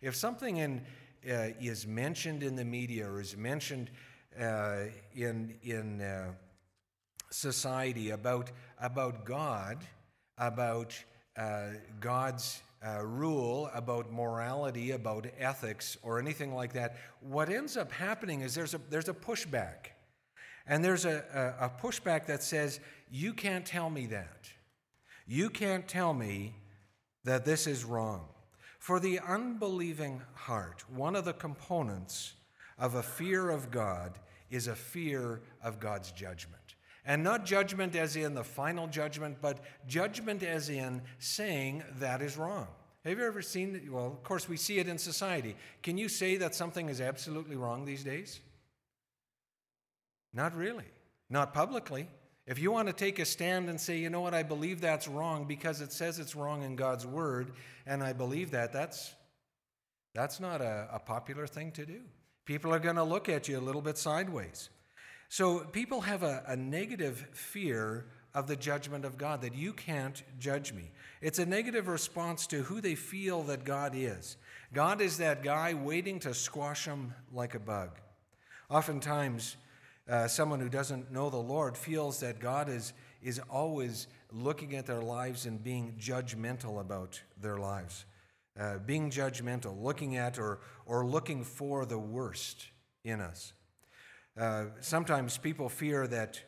If something is mentioned in the media or is mentioned in society about God, about God's rule, about morality, about ethics, or anything like that, what ends up happening is there's a pushback. And there's a pushback that says, you can't tell me that. You can't tell me that this is wrong. For the unbelieving heart, one of the components of a fear of God is a fear of God's judgment. And not judgment as in the final judgment, but judgment as in saying that is wrong. Have you ever seen, well, of course we see it in society. Can you say that something is absolutely wrong these days? Not really. Not publicly. If you want to take a stand and say, you know what, I believe that's wrong because it says it's wrong in God's word, and I believe that's not a popular thing to do. People are going to look at you a little bit sideways. So people have a negative fear of the judgment of God, that you can't judge me. It's a negative response to who they feel that God is. God is that guy waiting to squash them like a bug. Oftentimes, someone who doesn't know the Lord feels that God is always looking at their lives and being judgmental about their lives. Being judgmental, looking at or looking for the worst in us. Sometimes people fear that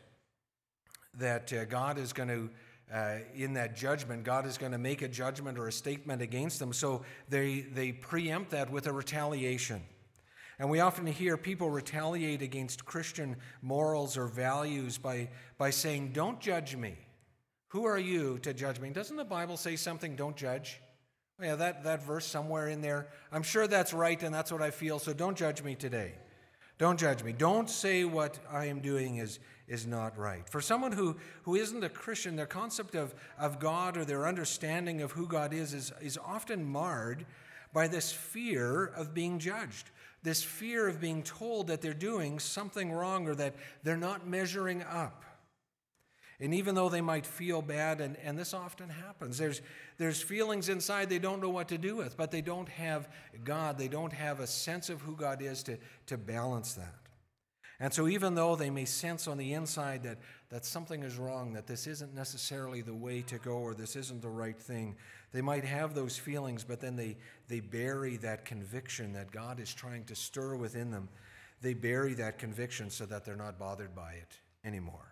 God is going to, in that judgment, God is going to make a judgment or a statement against them, so they preempt that with a retaliation. And we often hear people retaliate against Christian morals or values by saying, don't judge me. Who are you to judge me? Doesn't the Bible say something, don't judge? Oh, yeah, that verse somewhere in there. I'm sure that's right and that's what I feel, so don't judge me today. Don't judge me. Don't say what I am doing is not right. For someone who isn't a Christian, their concept of God or their understanding of who God is often marred by this fear of being judged, this fear of being told that they're doing something wrong or that they're not measuring up. And even though they might feel bad, and this often happens, there's feelings inside they don't know what to do with, but they don't have God. They don't have a sense of who God is to balance that. And so even though they may sense on the inside that something is wrong, that this isn't necessarily the way to go or this isn't the right thing, they might have those feelings, but then they bury that conviction that God is trying to stir within them. They bury that conviction so that they're not bothered by it anymore.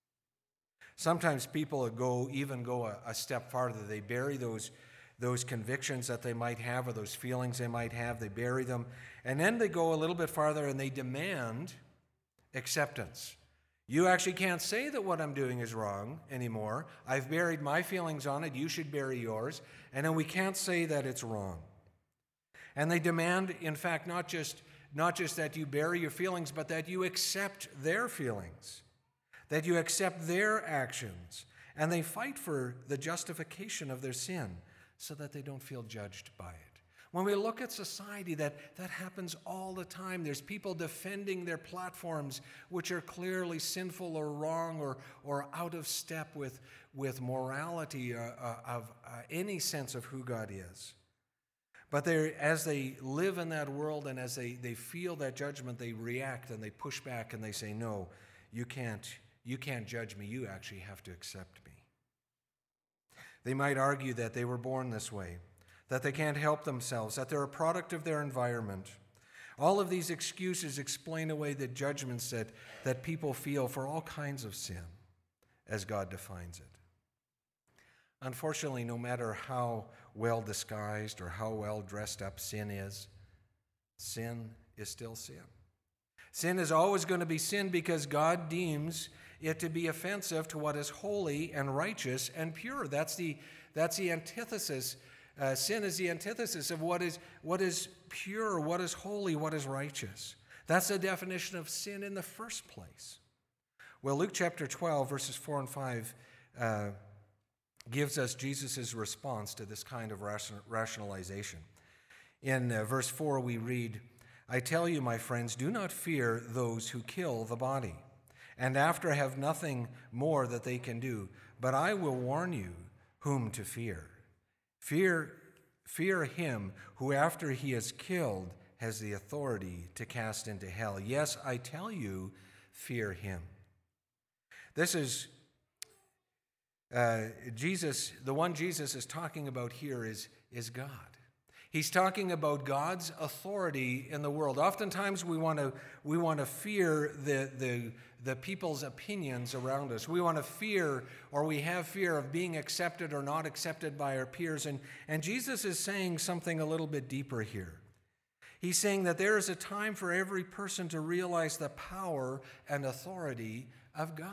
Sometimes people go a step farther. They bury those convictions that they might have or those feelings they might have. They bury them. And then they go a little bit farther and they demand acceptance. You actually can't say that what I'm doing is wrong anymore. I've buried my feelings on it. You should bury yours. And then we can't say that it's wrong. And they demand, in fact, not just that you bury your feelings, but that you accept their feelings, that you accept their actions, and they fight for the justification of their sin so that they don't feel judged by it. When we look at society, that happens all the time. There's people defending their platforms which are clearly sinful or wrong or out of step with morality of any sense of who God is. But as they live in that world and as they feel that judgment, they react and they push back and they say, no, you can't judge me. You actually have to accept me. They might argue that they were born this way, that they can't help themselves, that they're a product of their environment. All of these excuses explain away the judgments that people feel for all kinds of sin, as God defines it. Unfortunately, no matter how well disguised or how well dressed up sin is still sin. Sin is always going to be sin because God deems it to be offensive to what is holy and righteous and pure. That's the antithesis. Sin is the antithesis of what is pure, what is holy, what is righteous. That's the definition of sin in the first place. Well, Luke chapter 12, verses 4 and 5 gives us Jesus' response to this kind of rationalization. In verse 4 we read, I tell you, my friends, do not fear those who kill the body, and after have nothing more that they can do, but I will warn you whom to fear. Fear Fear him who after he is killed has the authority to cast into hell. Yes, I tell you, fear him. This is Jesus. The one Jesus is talking about here is God. He's talking about God's authority in the world. Oftentimes we want to fear the people's opinions around us. We want to fear, or we have fear of being accepted or not accepted by our peers. And Jesus is saying something a little bit deeper here. He's saying that there is a time for every person to realize the power and authority of God.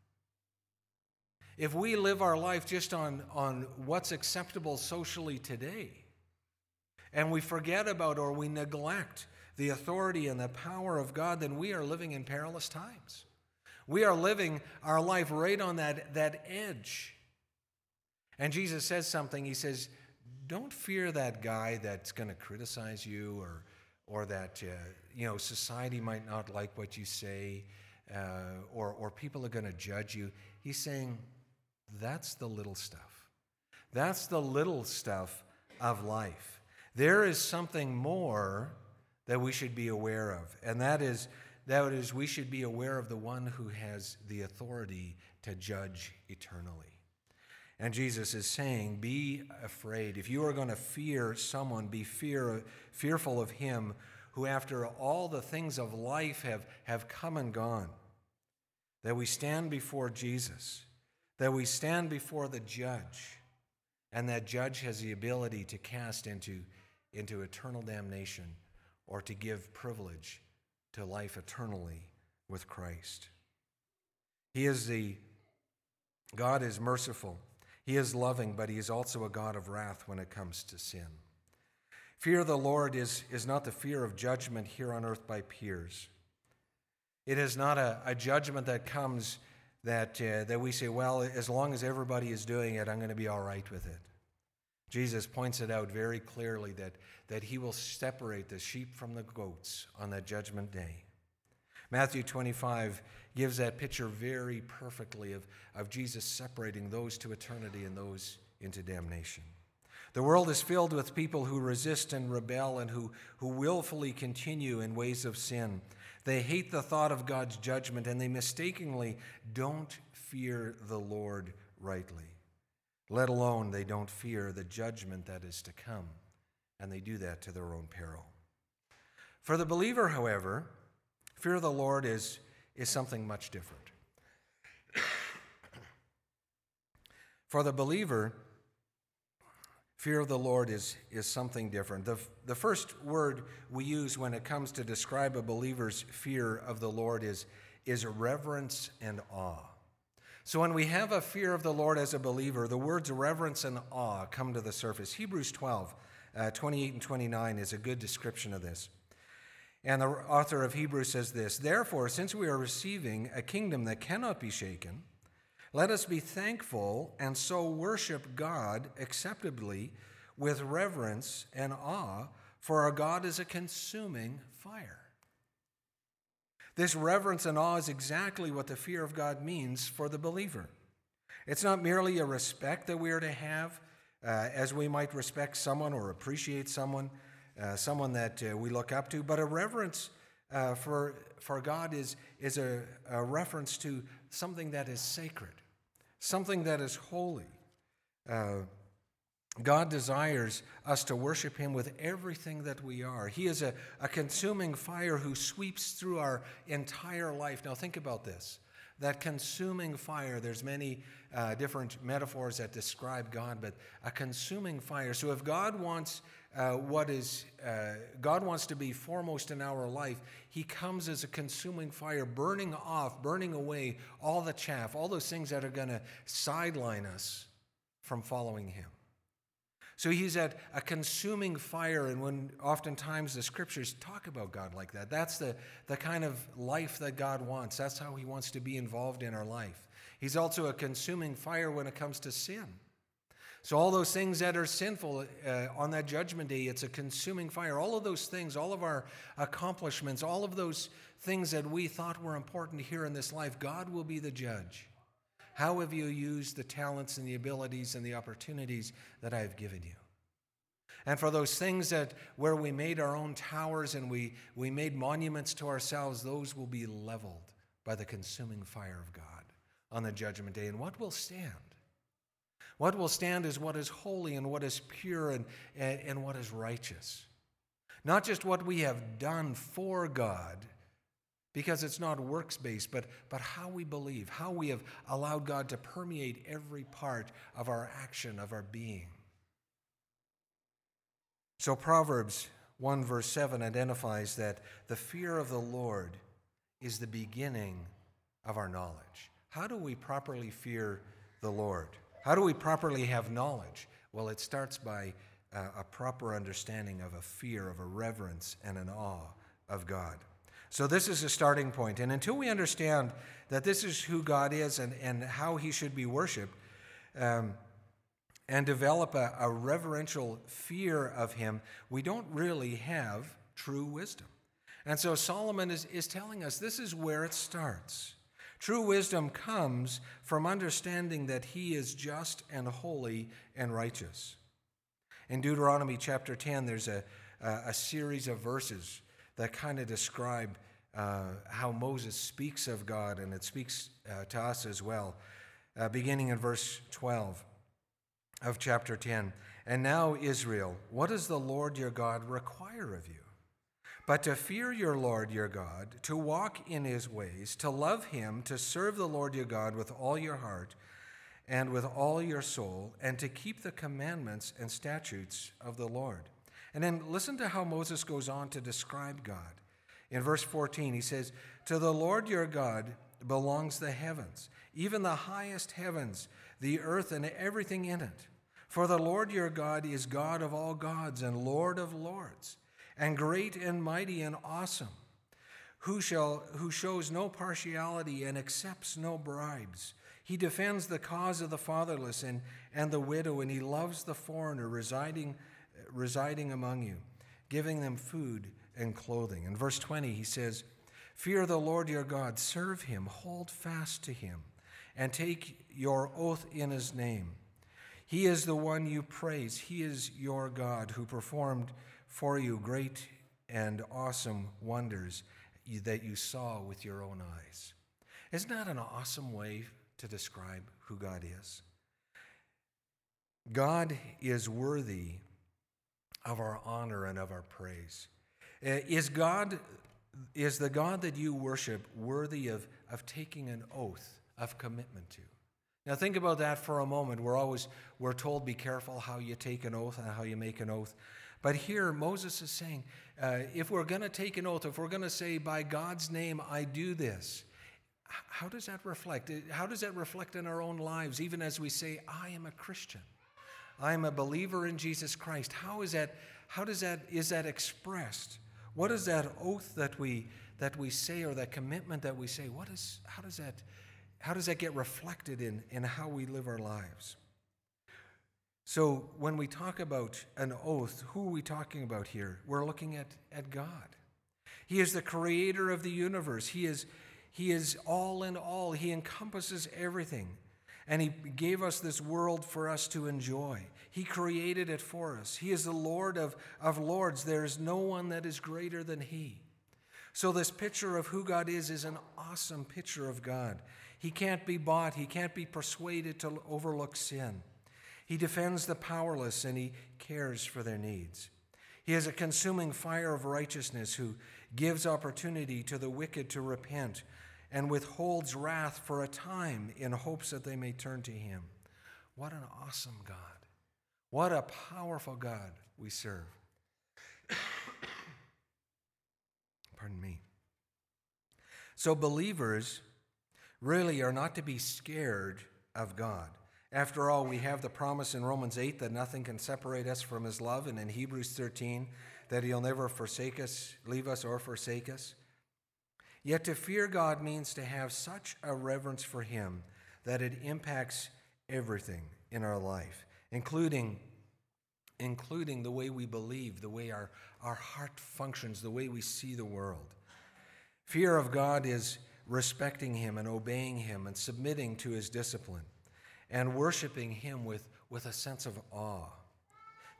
If we live our life just on what's acceptable socially today, and we forget about or we neglect the authority and the power of God, then we are living in perilous times. We are living our life right on that edge. And Jesus says something. He says, don't fear that guy that's going to criticize you or that society might not like what you say or people are going to judge you. He's saying that's the little stuff. That's the little stuff of life. There is something more that we should be aware of, and that is we should be aware of the one who has the authority to judge eternally. And Jesus is saying, be afraid. If you are going to fear someone, be fearful of him who after all the things of life have come and gone, that we stand before Jesus, that we stand before the judge, and that judge has the ability to cast into eternal damnation or to give privilege to life eternally with Christ. God is merciful. He is loving, but he is also a God of wrath when it comes to sin. Fear of the Lord is not the fear of judgment here on earth by peers. It is not a judgment that comes that we say, well, as long as everybody is doing it, I'm going to be all right with it. Jesus points it out very clearly that he will separate the sheep from the goats on that judgment day. Matthew 25 gives that picture very perfectly of Jesus separating those to eternity and those into damnation. The world is filled with people who resist and rebel and who willfully continue in ways of sin. They hate the thought of God's judgment, and they mistakenly don't fear the Lord rightly. Let alone they don't fear the judgment that is to come, and they do that to their own peril. For the believer, however, fear of the Lord is something much different. For the believer, fear of the Lord is something different. The first word we use when it comes to describe a believer's fear of the Lord is reverence and awe. So when we have a fear of the Lord as a believer, the words reverence and awe come to the surface. Hebrews 12, 28 and 29 is a good description of this. And the author of Hebrews says this, therefore, since we are receiving a kingdom that cannot be shaken, let us be thankful and so worship God acceptably with reverence and awe, for our God is a consuming fire. This reverence and awe is exactly what the fear of God means for the believer. It's not merely a respect that we are to have as we might respect someone or appreciate someone that we look up to, but a reverence for God is a reference to something that is sacred, something that is holy. God desires us to worship him with everything that we are. He is a consuming fire who sweeps through our entire life. Now think about this. That consuming fire, there's many different metaphors that describe God, but a consuming fire. So if God wants God wants to be foremost in our life, he comes as a consuming fire, burning away all the chaff, all those things that are going to sideline us from following him. So he's at a consuming fire, and when oftentimes the scriptures talk about God like that, that's the kind of life that God wants. That's how he wants to be involved in our life. He's also a consuming fire when it comes to sin. So all those things that are sinful on that judgment day, it's a consuming fire. All of those things, all of our accomplishments, all of those things that we thought were important here in this life, God will be the judge. How have you used the talents and the abilities and the opportunities that I have given you? And for those things that where we made our own towers and we made monuments to ourselves, those will be leveled by the consuming fire of God on the judgment day. And what will stand? What will stand is what is holy and what is pure and what is righteous. Not just what we have done for God, because it's not works-based, but how we believe, how we have allowed God to permeate every part of our action, of our being. So Proverbs 1 verse 7 identifies that the fear of the Lord is the beginning of our knowledge. How do we properly fear the Lord? How do we properly have knowledge? Well, it starts by a proper understanding of a fear, of a reverence, and an awe of God. So this is a starting point. And until we understand that this is who God is and how he should be worshiped, and develop a reverential fear of him, we don't really have true wisdom. And so Solomon is telling us this is where it starts. True wisdom comes from understanding that he is just and holy and righteous. In Deuteronomy chapter 10, there's a series of verses that kind of describe how Moses speaks of God, and it speaks to us as well, beginning in verse 12 of chapter 10. And now, Israel, what does the Lord your God require of you? But to fear your Lord your God, to walk in his ways, to love him, to serve the Lord your God with all your heart and with all your soul, and to keep the commandments and statutes of the Lord. And then listen to how Moses goes on to describe God. In verse 14, he says, to the Lord your God belongs the heavens, even the highest heavens, the earth and everything in it. For the Lord your God is God of all gods and Lord of lords, and great and mighty and awesome, who shows no partiality and accepts no bribes. He defends the cause of the fatherless and the widow, and he loves the foreigner residing among you, giving them food and clothing. In verse 20, he says, fear the Lord your God, serve him, hold fast to him, and take your oath in his name. He is the one you praise. He is your God who performed for you great and awesome wonders that you saw with your own eyes. Isn't that an awesome way to describe who God is? God is worthy of our honor and of our praise. Is the God that you worship worthy of taking an oath of commitment to? Now think about that for a moment. We're told be careful how you take an oath and how you make an oath. But here Moses is saying, if we're going to take an oath, if we're going to say by God's name I do this, how does that reflect? How does that reflect in our own lives, even as we say, I am a Christian? I am a believer in Jesus Christ. Is that expressed? What is that oath that we say, or that commitment that we say? How does that get reflected in how we live our lives? So when we talk about an oath, who are we talking about here? We're looking at God. He is the creator of the universe. He is all in all. He encompasses everything. And he gave us this world for us to enjoy. He created it for us. He is the Lord of lords. There is no one that is greater than he. So this picture of who God is an awesome picture of God. He can't be bought. He can't be persuaded to overlook sin. He defends the powerless and he cares for their needs. He is a consuming fire of righteousness who gives opportunity to the wicked to repent and withholds wrath for a time in hopes that they may turn to him. What an awesome God. What a powerful God we serve. Pardon me. So believers really are not to be scared of God. After all, we have the promise in Romans 8 that nothing can separate us from his love, and in Hebrews 13 that he'll never forsake us, leave us or forsake us. Yet to fear God means to have such a reverence for him that it impacts everything in our life, including the way we believe, the way our heart functions, the way we see the world. Fear of God is respecting him and obeying him and submitting to his discipline and worshiping him with a sense of awe.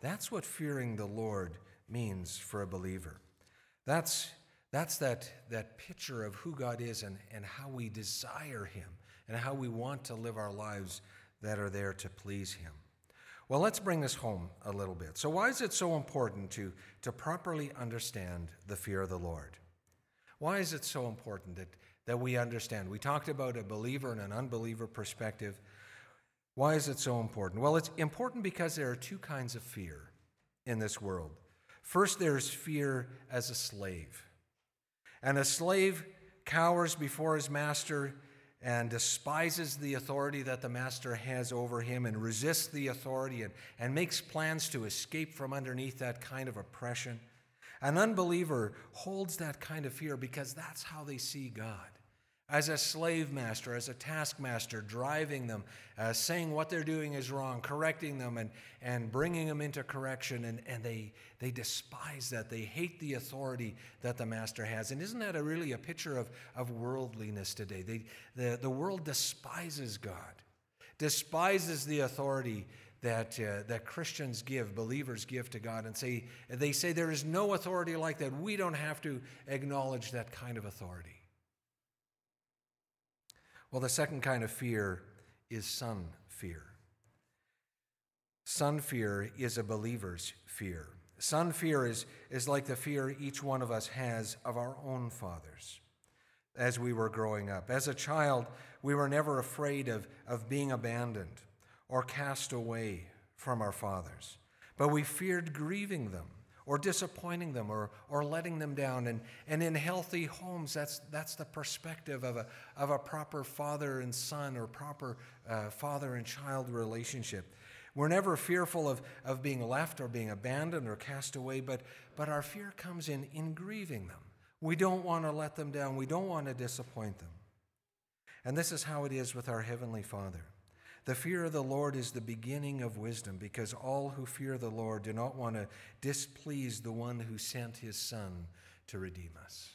That's what fearing the Lord means for a believer. That's that picture of who God is and how we desire him and how we want to live our lives that are there to please him. Well, let's bring this home a little bit. So why is it so important to properly understand the fear of the Lord? Why is it so important that we understand? We talked about a believer and an unbeliever perspective. Why is it so important? Well, it's important because there are two kinds of fear in this world. First, there's fear as a slave. And a slave cowers before his master and despises the authority that the master has over him and resists the authority and makes plans to escape from underneath that kind of oppression. An unbeliever holds that kind of fear because that's how they see God. As a slave master, as a taskmaster, driving them, saying what they're doing is wrong, correcting them and bringing them into correction, and they despise that. They hate the authority that the master has. And isn't that really a picture of worldliness today? The world despises God, despises the authority that Christians give, believers give to God, and they say there is no authority like that. We don't have to acknowledge that kind of authority. Well, the second kind of fear is son fear. Son fear is a believer's fear. Son fear is like the fear each one of us has of our own fathers as we were growing up. As a child, we were never afraid of being abandoned or cast away from our fathers, but we feared grieving them or disappointing them or letting them down. And in healthy homes, that's the perspective of a proper father and son or proper father and child relationship. We're never fearful of being left or being abandoned or cast away, but our fear comes in grieving them. We don't want to let them down. We don't want to disappoint them. And this is how it is with our Heavenly Father. The fear of the Lord is the beginning of wisdom, because all who fear the Lord do not want to displease the one who sent his Son to redeem us.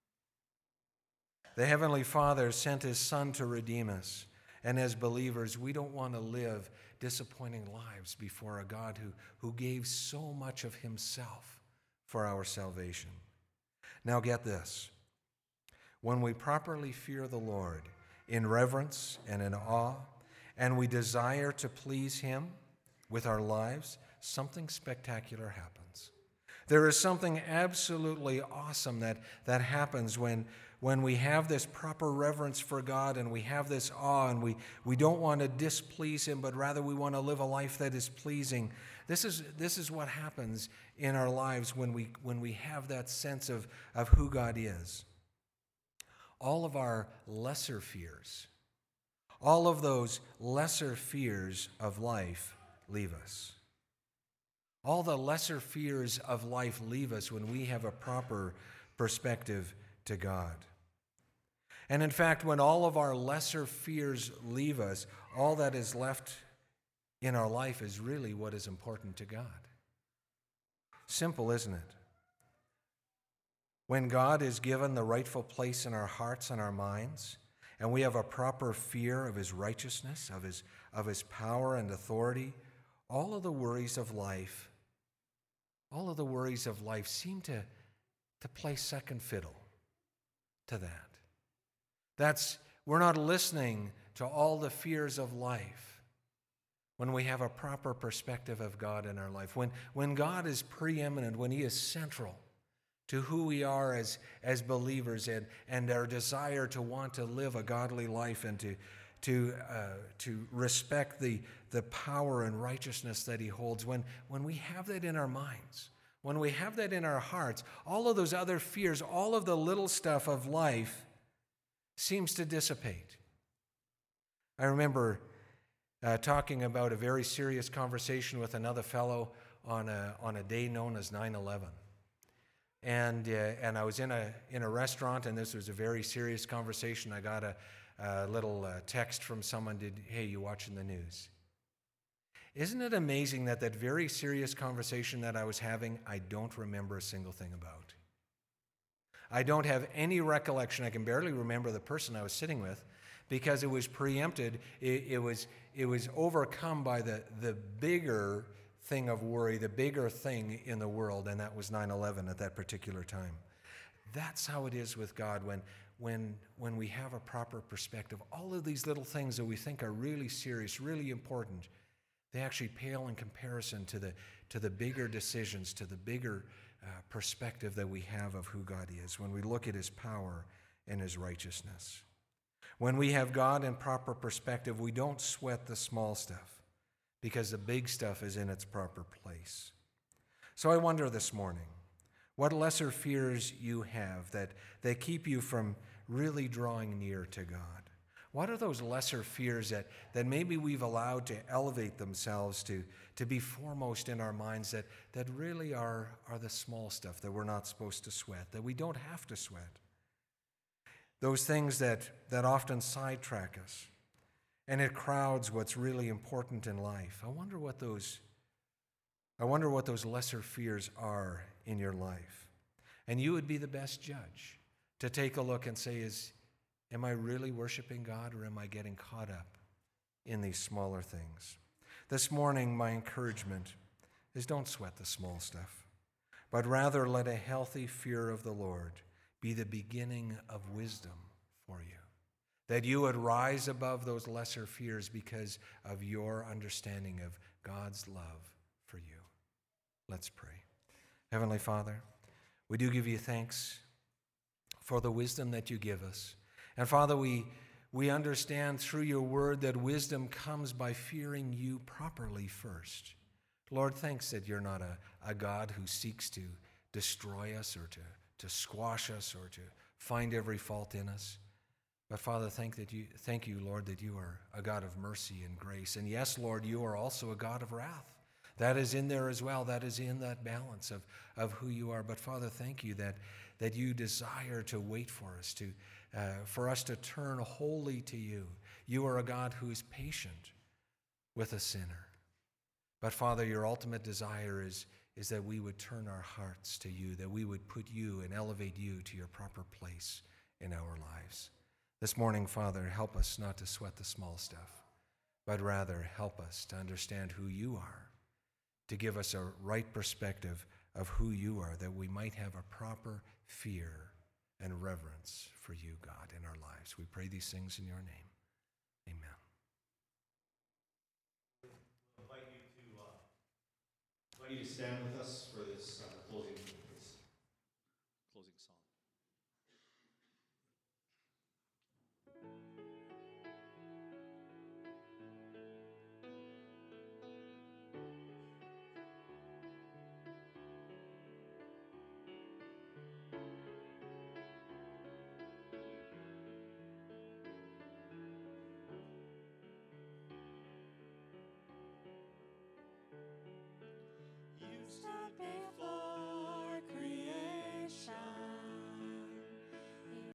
The Heavenly Father sent his Son to redeem us, and as believers, we don't want to live disappointing lives before a God who gave so much of himself for our salvation. Now get this. When we properly fear the Lord in reverence and in awe, and we desire to please him with our lives, something spectacular happens. There is something absolutely awesome that happens when we have this proper reverence for God and we have this awe and we don't want to displease him, but rather we want to live a life that is pleasing. This is what happens in our lives when we have that sense of who God is. All of our lesser fears, all of those lesser fears of life leave us. All the lesser fears of life leave us when we have a proper perspective to God. And in fact, when all of our lesser fears leave us, all that is left in our life is really what is important to God. Simple, isn't it? When God is given the rightful place in our hearts and our minds, and we have a proper fear of his righteousness, of his power and authority, all of the worries of life seem to play second fiddle to that. We're not listening to all the fears of life when we have a proper perspective of God in our life. When God is preeminent, when he is central to who we are as believers and our desire to want to live a godly life and to respect the power and righteousness that he holds. When we have that in our minds, when we have that in our hearts, all of those other fears, all of the little stuff of life seems to dissipate. I remember talking about a very serious conversation with another fellow on a day known as 9/11. And I was in a restaurant, and this was a very serious conversation. I got a little text from someone, hey, you watching the news? Isn't it amazing that very serious conversation that I was having, I don't remember a single thing about? I don't have any recollection. I can barely remember the person I was sitting with because it was preempted. It was overcome by the bigger thing of worry, the bigger thing in the world, and that was 9/11 at that particular time. That's how it is with God when we have a proper perspective. All of these little things that we think are really serious, really important, they actually pale in comparison to the bigger decisions, to the bigger perspective that we have of who God is when we look at his power and his righteousness. When we have God in proper perspective, we don't sweat the small stuff because the big stuff is in its proper place. So I wonder this morning, what lesser fears you have that keep you from really drawing near to God? What are those lesser fears that maybe we've allowed to elevate themselves to be foremost in our minds that really are the small stuff that we're not supposed to sweat, that we don't have to sweat? Those things that often sidetrack us, and it crowds what's really important in life. I wonder what those lesser fears are in your life. And you would be the best judge to take a look and say, am I really worshiping God, or am I getting caught up in these smaller things? This morning, my encouragement is don't sweat the small stuff, but rather let a healthy fear of the Lord be the beginning of wisdom for you, that you would rise above those lesser fears because of your understanding of God's love for you. Let's pray. Heavenly Father, we do give you thanks for the wisdom that you give us. And Father, we understand through your word that wisdom comes by fearing you properly first. Lord, thanks that you're not a God who seeks to destroy us or to squash us or to find every fault in us. But Father, thank you, Lord, that you are a God of mercy and grace. And yes, Lord, you are also a God of wrath. That is in there as well. That is in that balance of who you are. But Father, thank you that you desire to wait for us, for us to turn wholly to you. You are a God who is patient with a sinner. But Father, your ultimate desire is that we would turn our hearts to you, that we would put you and elevate you to your proper place in our lives. This morning, Father, help us not to sweat the small stuff, but rather help us to understand who you are, to give us a right perspective of who you are, that we might have a proper fear and reverence for you, God, in our lives. We pray these things in your name. Amen. I invite you to stand with us for this closing.